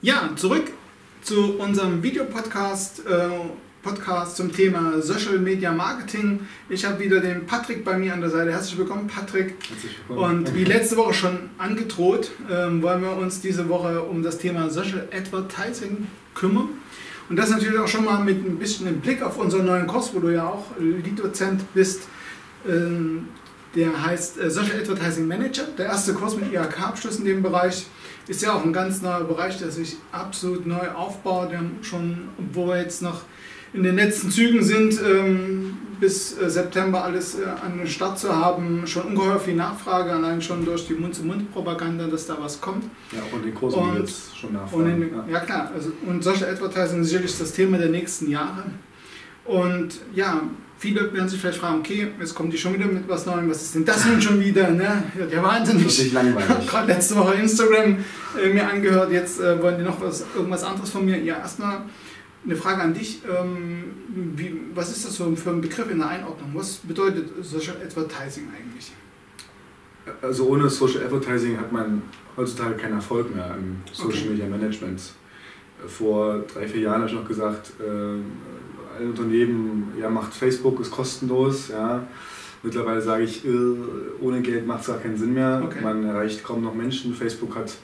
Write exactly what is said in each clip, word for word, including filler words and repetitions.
Ja, zurück zu unserem Videopodcast äh, Podcast zum Thema Social Media Marketing. Ich habe wieder den Patrick bei mir an der Seite. Herzlich willkommen, Patrick. Herzlich willkommen. Und wie letzte Woche schon angedroht, ähm, wollen wir uns diese Woche um das Thema Social Advertising kümmern. Und das natürlich auch schon mal mit ein bisschen im Blick auf unseren neuen Kurs, wo du ja auch Lead-Dozent bist. Ähm, der heißt äh, Social Advertising Manager. Der erste Kurs mit I H K-Abschluss in dem Bereich. Ist ja auch ein ganz neuer Bereich, der sich absolut neu aufbaut. Wir haben schon, obwohl wir jetzt noch in den letzten Zügen sind, ähm, bis äh, September alles äh, an den Start zu haben, schon ungeheuer viel Nachfrage, allein schon durch die Mund-zu-Mund-Propaganda, dass da was kommt. Ja, auch in den Kursen und, jetzt schon nachfragen. Und in, ja. ja klar, also, und Social Advertising ist sicherlich das Thema der nächsten Jahre. Und ja, viele werden sich vielleicht fragen, okay, jetzt kommt die schon wieder mit was Neuem, was ist denn das nun schon wieder? Ne? Ja, der wahnsinnig. Das ist nicht langweilig. Ich habe gerade letzte Woche Instagram äh, mir angehört, jetzt äh, wollen die noch was, irgendwas anderes von mir. Ja, erstmal eine Frage an dich. Ähm, wie, was ist das so für ein Begriff in der Einordnung? Was bedeutet Social Advertising eigentlich? Also ohne Social Advertising hat man heutzutage keinen Erfolg mehr im Social Okay. Media Management. Vor drei, vier Jahren habe ich noch gesagt, äh, ein Unternehmen ja, macht Facebook, ist kostenlos. Ja. Mittlerweile sage ich, äh, ohne Geld macht es gar keinen Sinn mehr. Okay. Man erreicht kaum noch Menschen. Facebook hat,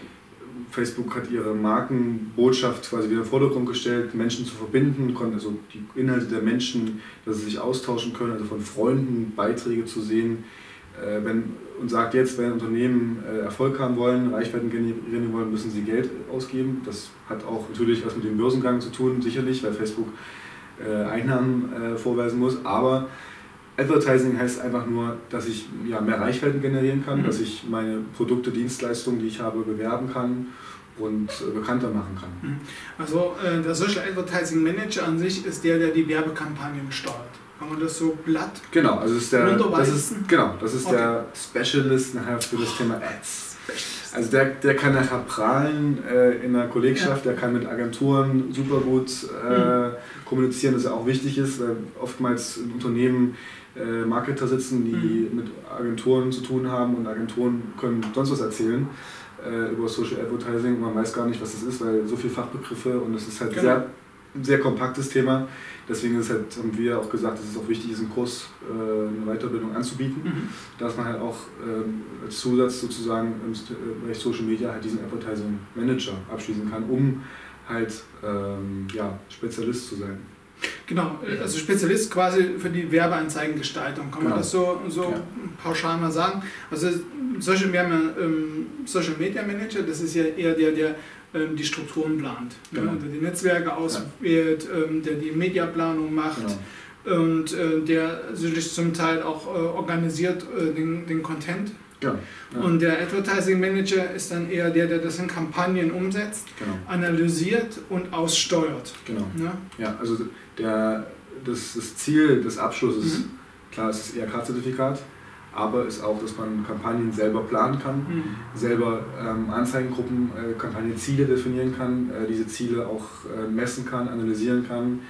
Facebook hat ihre Markenbotschaft quasi wieder in den Vordergrund gestellt, Menschen zu verbinden, also die Inhalte der Menschen, dass sie sich austauschen können, also von Freunden Beiträge zu sehen. Äh, wenn, und sagt jetzt, wenn Unternehmen äh, Erfolg haben wollen, Reichweiten generieren wollen, müssen sie Geld ausgeben. Das hat auch natürlich was mit dem Börsengang zu tun, sicherlich, weil Facebook äh, Einnahmen äh, vorweisen muss. Aber Advertising heißt einfach nur, dass ich ja, mehr Reichweiten generieren kann, mhm. dass ich meine Produkte, Dienstleistungen, die ich habe, bewerben kann und äh, bekannter machen kann. Also äh, der Social Advertising Manager an sich ist der, der die Werbekampagnen steuert. Kann man das so blatt Genau, also ist der, das runterweisen? ist, genau, das ist Okay. der Specialist nachher für das Thema Ads. Also der, der kann nachher prahlen äh, in der Kollegschaft, ja. Der kann mit Agenturen super gut äh, mhm. kommunizieren, das ja auch wichtig ist, weil oftmals in Unternehmen äh, Marketer sitzen, die mhm. mit Agenturen zu tun haben und Agenturen können sonst was erzählen äh, über Social Advertising. Man weiß gar nicht, was das ist, weil so viele Fachbegriffe und es ist halt genau. sehr, ein sehr kompaktes Thema. Deswegen ist halt, haben wir auch gesagt, dass es auch wichtig ist, einen Kurs, äh, eine Weiterbildung anzubieten, mhm. dass man halt auch äh, als Zusatz sozusagen im Bereich Social Media halt diesen Advertising Manager abschließen kann, um halt ähm, ja, Spezialist zu sein. Genau, also Spezialist quasi für die Werbeanzeigengestaltung, kann man Genau. das so, so Ja. pauschal mal sagen. Also solche, wir haben ja ähm, Social Media Manager, das ist ja eher der, der ähm, die Strukturen plant, Genau. ne, der die Netzwerke auswählt, ja. ähm, der die Mediaplanung macht Genau. und äh, der sich zum Teil auch äh, organisiert äh, den, den Content. Ja. Ja. Und der Advertising Manager ist dann eher der, der das in Kampagnen umsetzt, Genau. analysiert und aussteuert. Genau. Ne? Ja, also der, das, das Ziel des Abschlusses, Mhm. klar, es ist I H K-Zertifikat, aber ist auch, dass man Kampagnen selber planen kann, Mhm. selber ähm, Anzeigengruppen, äh, Kampagnenziele definieren kann, äh, diese Ziele auch äh, messen kann, analysieren kann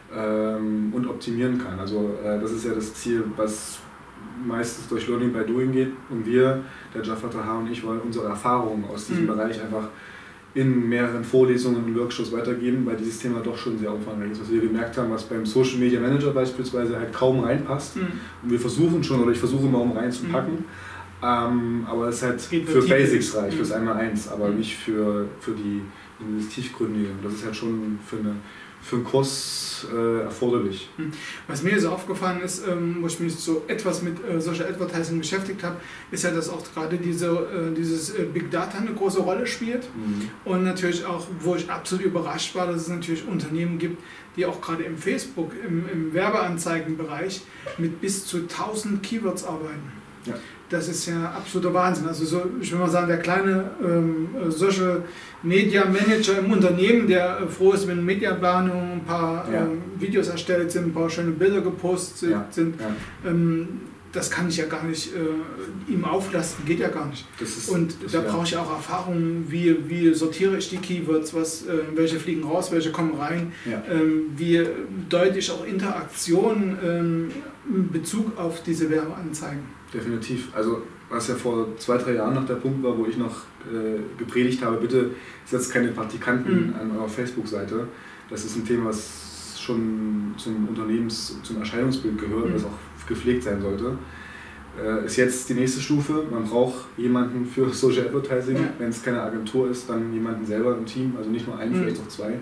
ähm, und optimieren kann. Also äh, das ist ja das Ziel, was meistens durch Learning by Doing geht, und wir, der Jafar Taha und ich, wollen unsere Erfahrungen aus diesem Mhm. Bereich einfach in mehreren Vorlesungen und Workshops weitergeben, weil dieses Thema doch schon sehr umfangreich ist. Was wir gemerkt haben, was beim Social Media Manager beispielsweise halt kaum reinpasst. Mhm. Und wir versuchen schon, oder ich versuche immer, um reinzupacken, mhm. ähm, aber es ist halt Geht für nur Basics tiefer. reich, Mhm. fürs Einmal-Eins, aber Mhm. nicht für, für die für das Tiefgründige. Und das ist halt schon für, eine, für einen Kurs äh, erforderlich. Was mir so aufgefallen ist, ähm, wo ich mich so etwas mit äh, Social Advertising beschäftigt habe, ist ja, dass auch gerade diese, äh, dieses äh, Big Data eine große Rolle spielt. Mhm. Und natürlich auch, wo ich absolut überrascht war, dass es natürlich Unternehmen gibt, die auch gerade im Facebook, im, im Werbeanzeigenbereich mit bis zu tausend Keywords arbeiten. Ja. Das ist ja absoluter Wahnsinn. Also so, ich will mal sagen, der kleine ähm, Social Media Manager im Unternehmen, der äh, froh ist, wenn Mediaplanung, ein paar Ja. ähm, Videos erstellt sind, ein paar schöne Bilder gepostet Ja. sind, Ja. ähm, das kann ich ja gar nicht äh, ihm auflasten, geht ja gar nicht. Das ist, Und das, da ja. brauche ich auch Erfahrung, wie, wie sortiere ich die Keywords, was, äh, welche fliegen raus, welche kommen rein, Ja. ähm, wie deute ich auch Interaktionen ähm, in Bezug auf diese Werbeanzeigen. Definitiv. Also was ja vor zwei, drei Jahren noch der Punkt war, wo ich noch äh, gepredigt habe, bitte setzt keine Praktikanten mhm. an eurer Facebook-Seite. Das ist ein Thema, was schon zum Unternehmens-, zum Erscheinungsbild gehört, mhm. was auch gepflegt sein sollte. Äh, ist jetzt die nächste Stufe. Man braucht jemanden für Social Advertising. Ja. Wenn es keine Agentur ist, dann jemanden selber im Team, also nicht nur einen, mhm. vielleicht auch zwei.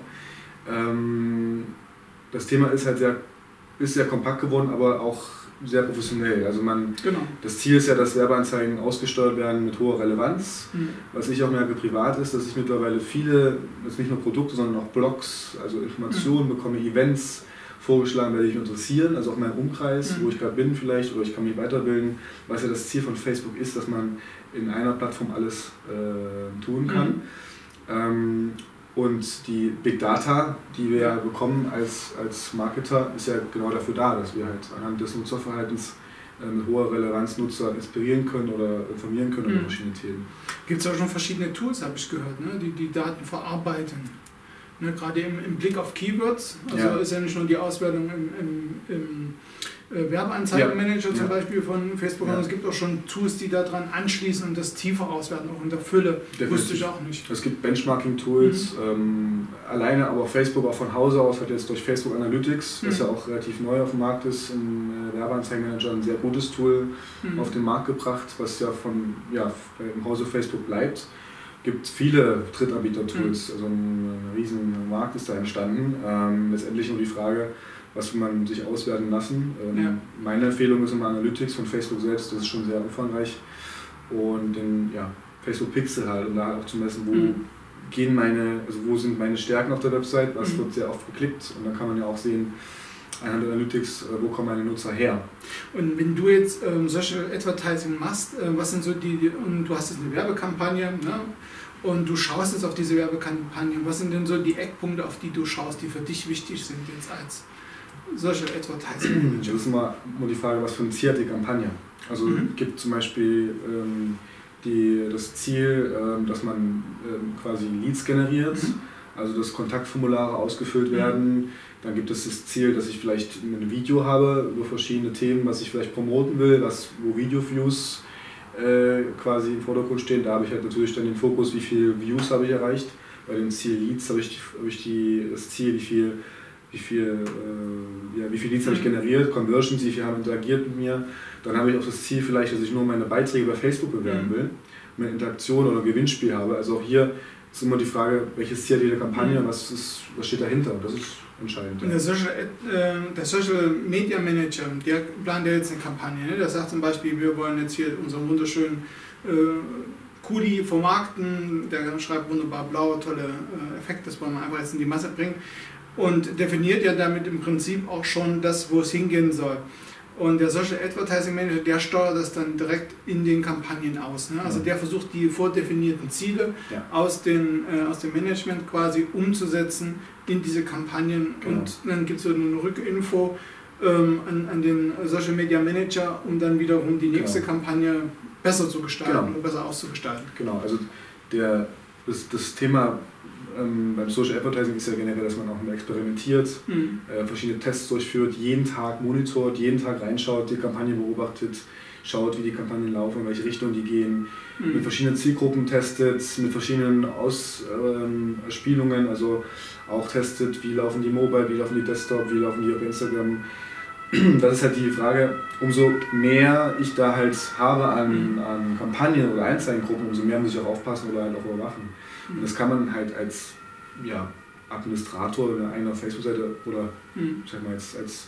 Ähm, das Thema ist halt sehr, ist sehr kompakt geworden, aber auch sehr professionell. Also man, genau. Das Ziel ist ja, dass Werbeanzeigen ausgesteuert werden mit hoher Relevanz. Mhm. Was ich auch merke privat ist, dass ich mittlerweile viele, jetzt nicht nur Produkte, sondern auch Blogs, also Informationen mhm. bekomme, Events vorgeschlagen, werde ich mich interessieren, also auch mein Umkreis, mhm. wo ich gerade bin vielleicht, oder ich kann mich weiterbilden, was ja das Ziel von Facebook ist, dass man in einer Plattform alles äh, tun kann. Mhm. Ähm, Und die Big Data, die wir ja bekommen als, als Marketer, ist ja genau dafür da, dass wir halt anhand des Nutzerverhaltens äh, mit hoher Relevanz Nutzer inspirieren können oder informieren können mhm. über verschiedene Themen. Gibt es auch schon verschiedene Tools, habe ich gehört, ne? die die Daten verarbeiten. Ne? Gerade im, im Blick auf Keywords, also ja. ist ja nicht nur die Auswertung im, im, im äh, Werbeanzeigenmanager ja. zum ja. Beispiel von Facebook, ja. sondern es gibt auch schon Tools, die daran anschließen und das tiefer auswerten, auch in der Fülle. Definitiv. Wusste ich auch nicht. Es gibt Benchmarking-Tools, mhm. ähm, alleine aber Facebook auch von Hause aus hat jetzt durch Facebook Analytics, mhm. das ja auch relativ neu auf dem Markt ist, im äh, Werbeanzeigenmanager ein sehr gutes Tool mhm. auf den Markt gebracht, was ja von ja, im Hause Facebook bleibt. Es gibt viele Drittanbieter-Tools, mhm. also ein, ein riesen Markt ist da entstanden. Ähm, letztendlich nur die Frage, was will man sich auswerten lassen. Ähm, ja. Meine Empfehlung ist immer Analytics von Facebook selbst, das ist schon sehr umfangreich. Und den ja, Facebook Pixel halt, um da halt auch zu messen, wo mhm. gehen meine, also wo sind meine Stärken auf der Website, was mhm. wird sehr oft geklickt, und dann kann man ja auch sehen, anhand der Analytics, wo kommen meine Nutzer her. Und wenn du jetzt ähm, Social Advertising machst, äh, was sind so die, die, und du hast jetzt eine Werbekampagne, ne? Und du schaust jetzt auf diese Werbekampagne, was sind denn so die Eckpunkte, auf die du schaust, die für dich wichtig sind jetzt als Social Advertising? Das ist immer nur die Frage, was für ein Ziel hat die Kampagne. Also mhm. es gibt zum Beispiel ähm, die, das Ziel, ähm, dass man ähm, quasi Leads generiert, mhm. also dass Kontaktformulare ausgefüllt werden. Mhm. Dann gibt es das Ziel, dass ich vielleicht ein Video habe über verschiedene Themen, was ich vielleicht promoten will, was, wo Video-Views äh, quasi im Vordergrund stehen. Da habe ich halt natürlich dann den Fokus, wie viele Views habe ich erreicht. Bei dem Ziel Leads habe ich, habe ich die, das Ziel, wie viel, wie viel, äh, ja, wie viel Leads habe ich generiert, Conversions, wie viel haben interagiert mit mir. Dann habe ich auch das Ziel vielleicht, dass ich nur meine Beiträge bei Facebook bewerben will, eine Interaktion oder ein Gewinnspiel habe. Also auch hier ist immer die Frage, welches Ziel hat jede Kampagne, was, ist, was steht dahinter. Das ist entscheidend. Ja. Der, Social, äh, der Social Media Manager, der plant ja jetzt eine Kampagne. Ne? Der sagt zum Beispiel, wir wollen jetzt hier unseren wunderschönen äh, Kuli vermarkten, der schreibt wunderbar blaue, tolle äh, Effekte, das wollen wir einfach jetzt in die Masse bringen, und definiert ja damit im Prinzip auch schon das, wo es hingehen soll. Und der Social Advertising Manager, der steuert das dann direkt in den Kampagnen aus. Ne? Also der versucht, die vordefinierten Ziele ja. aus, den, äh, aus dem Management quasi umzusetzen in diese Kampagnen. Genau. Und dann gibt es so eine Rückinfo ähm, an, an den Social Media Manager, um dann wiederum die nächste genau. Kampagne besser zu gestalten genau. und besser auszugestalten. Genau, also der, das, das Thema ähm, beim Social Advertising ist ja generell, dass man auch immer experimentiert, mhm. äh, verschiedene Tests durchführt, jeden Tag monitort, jeden Tag reinschaut, die Kampagne beobachtet, schaut, wie die Kampagnen laufen, in welche Richtung die gehen, mhm. mit verschiedenen Zielgruppen testet, mit verschiedenen Ausspielungen, ähm, also auch testet, wie laufen die Mobile, wie laufen die Desktop, wie laufen die auf Instagram. Das ist halt die Frage, umso mehr ich da halt habe an, an Kampagnen oder Einzeigengruppen, umso mehr muss ich auch aufpassen oder halt auch überwachen. Und das kann man halt als ja, Administrator einer Facebook-Seite oder mhm. sag mal, als, als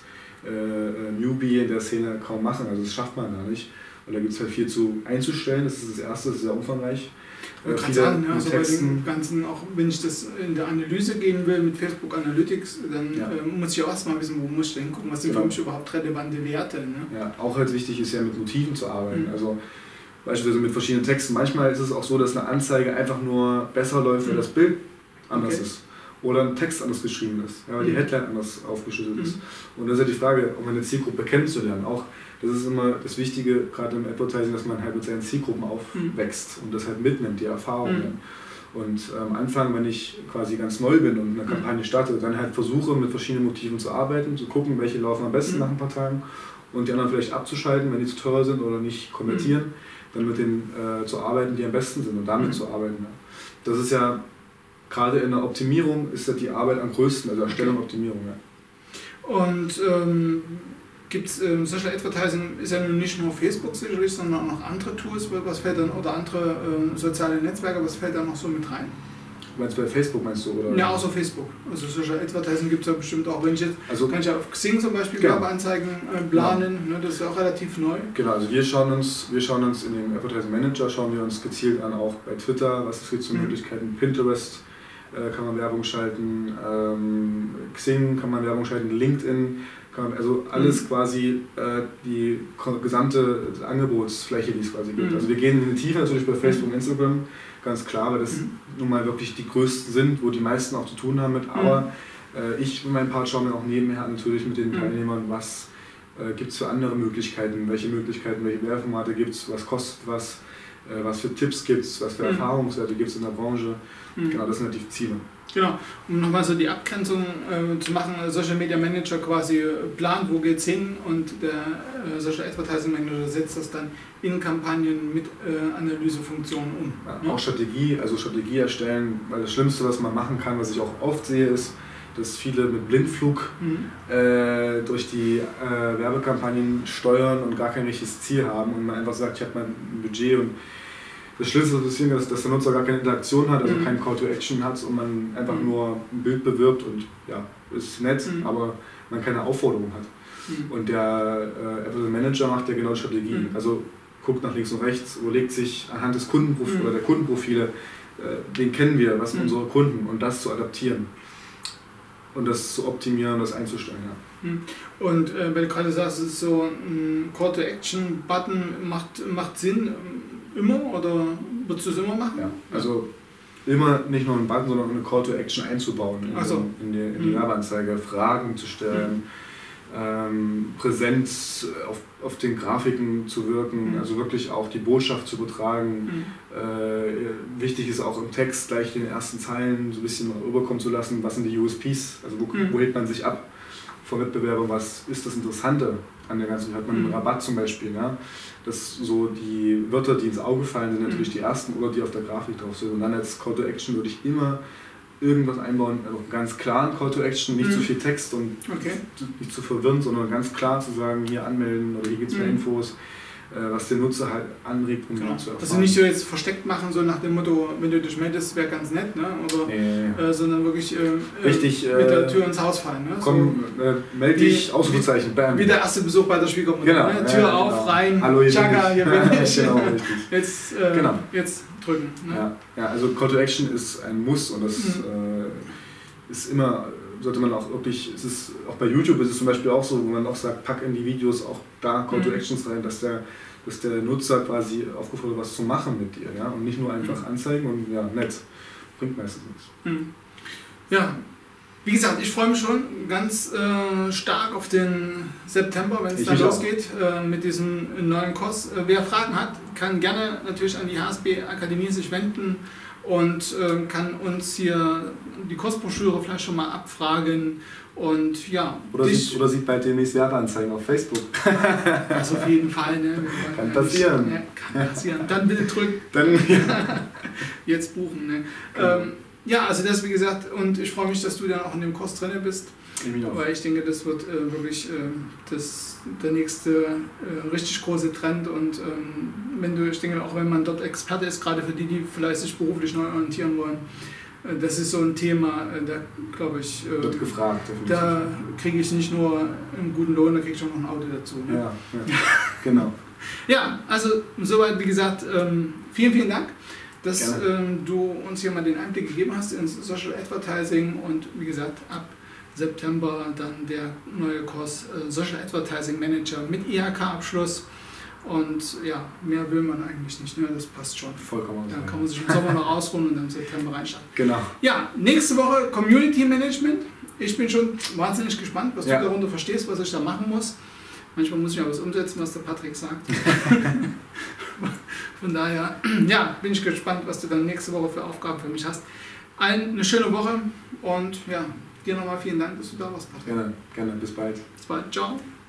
äh, Newbie in der Szene kaum machen. Also das schafft man gar nicht. Und da gibt es halt viel zu einzustellen. Das ist das Erste, das ist sehr umfangreich. Man kann sagen, ja, also bei den ganzen, auch wenn ich das in der Analyse gehen will mit Facebook Analytics, dann ja. äh, muss ich auch erstmal wissen, wo muss ich denn gucken, was sind genau. für mich überhaupt relevante Werte. Ne? Ja, auch halt wichtig ist ja mit Motiven zu arbeiten. Mhm. Also beispielsweise mit verschiedenen Texten. Manchmal ist es auch so, dass eine Anzeige einfach nur besser läuft, weil mhm. das Bild anders okay. ist. Oder ein Text anders geschrieben ist, ja, weil mhm. die Headline anders aufgeschüttet mhm. ist. Und das ist ja die Frage, um eine Zielgruppe kennenzulernen. Auch das ist immer das Wichtige, gerade im Advertising, dass man halt mit seinen Zielgruppen aufwächst mhm. und das halt mitnimmt, die Erfahrungen. Mhm. Und am Anfang, wenn ich quasi ganz neu bin und eine Kampagne starte, dann halt versuche, mit verschiedenen Motiven zu arbeiten, zu gucken, welche laufen am besten mhm. nach ein paar Tagen und die anderen vielleicht abzuschalten, wenn die zu teuer sind oder nicht konvertieren. Mhm. dann mit denen äh, zu arbeiten, die am besten sind und damit mhm. zu arbeiten. Ja. Das ist ja gerade in der Optimierung ist ja die Arbeit am größten, also Erstellung und Optimierung. Ja. Und ähm, gibt es ähm, Social Advertising ist ja nun nicht nur Facebook sicherlich, sondern auch noch andere Tools, was fällt dann, oder andere ähm, soziale Netzwerke, was fällt da noch so mit rein? Meinst du bei Facebook, meinst du? Oder? Ja, außer Facebook. Also Social Advertising gibt es ja bestimmt auch. Wenn ich jetzt, also, kann ich ja auf Xing zum Beispiel genau. Werbeanzeigen äh, planen, genau. ne, das ist ja auch relativ neu. Genau, also wir schauen uns, wir schauen uns in dem Advertising Manager, schauen wir uns gezielt an, auch bei Twitter, was es gibt für mhm. Möglichkeiten, Pinterest äh, kann man Werbung schalten, ähm, Xing kann man Werbung schalten, LinkedIn, kann man, also alles mhm. quasi äh, die gesamte Angebotsfläche, die es quasi gibt. Mhm. Also wir gehen in die Tiefe natürlich bei Facebook und Instagram, ganz klar, weil das mhm. nun mal wirklich die größten sind, wo die meisten auch zu tun haben mit, aber mhm. äh, ich und mein Part schaue mir auch nebenher natürlich mit den mhm. Teilnehmern, was äh, gibt es für andere Möglichkeiten, welche Möglichkeiten, welche Werbeformate gibt es, was kostet was, äh, was für Tipps gibt es, was für mhm. Erfahrungswerte gibt es in der Branche, mhm. genau, das sind halt die Ziele. Genau, um nochmal so die Abgrenzung äh, zu machen, Social Media Manager quasi plant, wo geht es hin, und der äh, Social Advertising Manager setzt das dann in Kampagnen mit äh, Analysefunktionen um. Ja, ja? Auch Strategie, also Strategie erstellen, weil das Schlimmste, was man machen kann, was ich auch oft sehe, ist, dass viele mit Blindflug mhm. äh, durch die äh, Werbekampagnen steuern und gar kein richtiges Ziel haben und man einfach sagt, ich habe mein Budget, und das Schlimmste ist, dass der Nutzer gar keine Interaktion hat, also mhm. kein Call to Action hat und man einfach mhm. nur ein Bild bewirbt und ja, ist nett, mhm. aber man keine Aufforderung hat. Mhm. Und der äh, Manager macht ja genau die Strategie. Mhm. Also guckt nach links und rechts, überlegt sich anhand des Kundenprofils mhm. oder der Kundenprofile, äh, den kennen wir, was sind mhm. unsere Kunden, und das zu adaptieren und das zu optimieren, das einzustellen. Ja. Mhm. Und äh, weil du gerade sagst, es ist so ein Call to Action Button macht, macht Sinn. Immer, oder würdest du es immer machen? Ja, also immer nicht nur einen Button, sondern eine Call to Action einzubauen in, so. in die, in die mhm. Werbeanzeige, Fragen zu stellen, mhm. ähm, Präsenz auf, auf den Grafiken zu wirken, mhm. also wirklich auch die Botschaft zu übertragen. Mhm. Äh, wichtig ist auch im Text gleich in den ersten Zeilen so ein bisschen rüberkommen zu lassen, was sind die U S Ps, also wo, mhm. wo hält man sich ab vor Wettbewerbern, was ist das Interessante an der ganzen, hat man einen mhm. Rabatt zum Beispiel, ja? Das so die Wörter, die ins Auge fallen, sind natürlich mhm. die ersten oder die auf der Grafik drauf sind. Und dann als Call to Action würde ich immer irgendwas einbauen, also einen ganz klaren Call to Action, nicht mhm. zu viel Text und okay. nicht zu verwirren, sondern ganz klar zu sagen, hier anmelden oder hier gibt es mehr mhm. Infos, was den Nutzer halt anregt, um genau. zu erfahren. Also nicht so jetzt versteckt machen, so nach dem Motto, wenn du dich meldest, wäre ganz nett, ne? Oder, nee. äh, sondern wirklich äh, Richtig, mit der Tür ins Haus fallen. Ne? Komm, so, äh, melde dich, Ausrufezeichen, bam. Wie der erste Besuch bei der Schwiegermutter. Genau. Ne? Tür ja, auf, genau. rein, Hallo, Tschakka, hier bin ich. Genau, richtig. Jetzt, äh, genau. jetzt drücken. Ne? Ja. ja, also Call to Action ist ein Muss, und das mhm. äh, ist immer, sollte man auch wirklich, es ist, auch bei YouTube ist es zum Beispiel auch so, wo man auch sagt, pack in die Videos auch da Call mhm. to Actions rein, dass der dass der Nutzer quasi aufgefordert wird, was zu machen mit dir, ja? Und nicht nur einfach anzeigen und ja, nett, bringt meistens nichts. Ja, wie gesagt, ich freue mich schon ganz äh, stark auf den September, wenn es dann losgeht äh, mit diesem neuen Kurs. Äh, wer Fragen hat, kann gerne natürlich an die H S B Akademie sich wenden und äh, kann uns hier die Kursbroschüre vielleicht schon mal abfragen. Und ja, oder, sieht, oder sieht bald demnächst Werbeanzeigen auf Facebook. Das auf jeden Fall. Ne? Kann passieren. Ja, kann passieren. Dann bitte drücken. Dann, ja. Jetzt buchen. Ne? Genau. Ähm, ja, also das wie gesagt, und ich freue mich, dass du dann auch in dem Kurs drin bist. Ich weil ich denke, das wird äh, wirklich äh, das, der nächste äh, richtig große Trend. Und ähm, wenn du, ich denke auch, wenn man dort Experte ist, gerade für die, die vielleicht sich beruflich neu orientieren wollen, das ist so ein Thema, da glaube ich, wird gefragt, da kriege ich nicht nur einen guten Lohn, da kriege ich auch noch ein Auto dazu. Ne? Ja, ja, genau. Ja, also soweit, wie gesagt, vielen, vielen Dank, dass ähm, du uns hier mal den Einblick gegeben hast ins Social Advertising, und wie gesagt, ab September dann der neue Kurs äh, Social Advertising Manager mit I H K-Abschluss. Und ja, mehr will man eigentlich nicht, ne? Das passt schon. Vollkommen. Dann kann man sich im Sommer noch ausruhen und dann im September reinstarten. Genau. Ja, nächste Woche Community Management. Ich bin schon wahnsinnig gespannt, was ja. du darunter verstehst, was ich da machen muss. Manchmal muss ich ja was umsetzen, was der Patrick sagt. Von daher, ja, bin ich gespannt, was du dann nächste Woche für Aufgaben für mich hast. Allen eine schöne Woche und ja, dir nochmal vielen Dank, dass du da warst, Patrick. Gerne, gerne. Bis bald. Bis bald. Ciao.